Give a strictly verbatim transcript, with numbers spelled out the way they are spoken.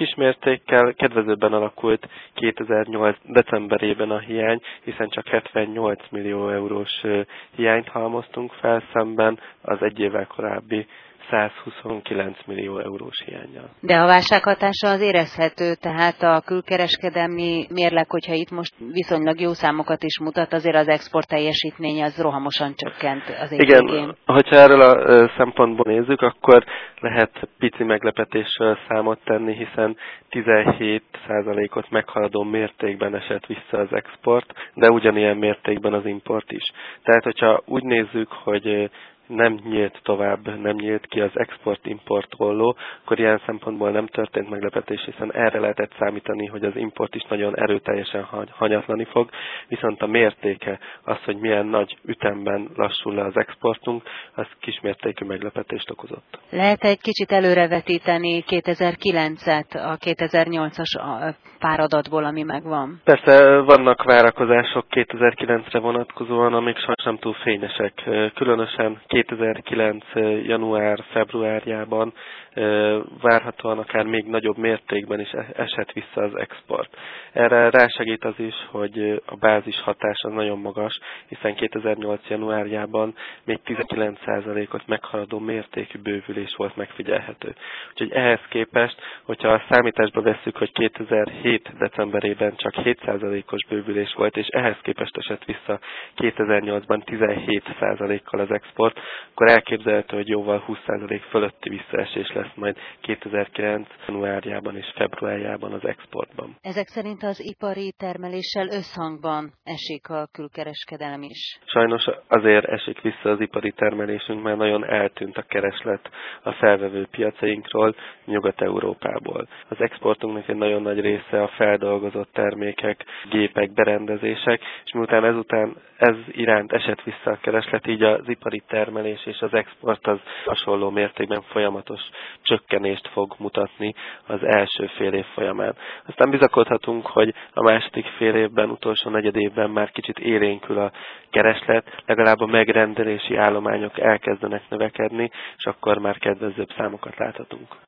kismértékkel kedvezőbben alakult kétezer-nyolc decemberében a hiány, hiszen csak hetvennyolc millió eurós hiányt halmoztunk fel szemben az egy évvel korábbi százhuszonkilenc millió eurós hiánnyal. De a válság hatása az érezhető, tehát a külkereskedelmi mérleg, hogyha itt most viszonylag jó számokat is mutat, azért az export teljesítmény az rohamosan csökkent az év Igen, végén. hogyha erről a szempontból nézzük, akkor lehet pici meglepetéssel számot tenni, hiszen tizenhét százalékot meghaladó mértékben esett vissza az export, de ugyanilyen mértékben az import is. Tehát, hogyha úgy nézzük, hogy nem nyílt tovább, nem nyílt ki az export-import olló, akkor ilyen szempontból nem történt meglepetés, hiszen erre lehetett számítani, hogy az import is nagyon erőteljesen hanyatlani fog, viszont a mértéke, az, hogy milyen nagy ütemben lassul le az exportunk, az kismértékű meglepetést okozott. Lehet egy kicsit előrevetíteni kétezer-kilencet a kétezer-nyolcas páradatból, ami megvan? Persze vannak várakozások kétezer-kilencre vonatkozóan, amik sajnos nem túl fényesek. Különösen kétezer-kilenc január-februárjában várhatóan akár még nagyobb mértékben is esett vissza az export. Erre rásegít az is, hogy a bázis hatása nagyon magas, hiszen kétezer-nyolc januárjában még tizenkilenc százalékot meghaladó mértékű bővülés volt megfigyelhető. Úgyhogy ehhez képest, hogyha a számításba vesszük, hogy kétezer-hét decemberében csak hét százalékos bővülés volt, és ehhez képest esett vissza kétezer-nyolcban tizenhét százalékkal az export, akkor elképzelhető, hogy jóval húsz százalék fölötti visszaesés lesz majd kétezer-kilenc januárjában és februárjában az exportban. Ezek szerint az ipari termeléssel összhangban esik a külkereskedelem is? Sajnos azért esik vissza az ipari termelésünk, mert nagyon eltűnt a kereslet a felvevő piacainkról, Nyugat-Európából. Az exportunknak egy nagyon nagy része a feldolgozott termékek, gépek, berendezések, és miután ezután ez iránt esett vissza a kereslet, így az ipari termelés és az export az hasonló mértékben folyamatos csökkenést fog mutatni az első fél év folyamán. Aztán bizakodhatunk, hogy a második fél évben, utolsó negyed évben már kicsit élénkül a kereslet, legalább a megrendelési állományok elkezdenek növekedni, és akkor már kedvezőbb számokat láthatunk.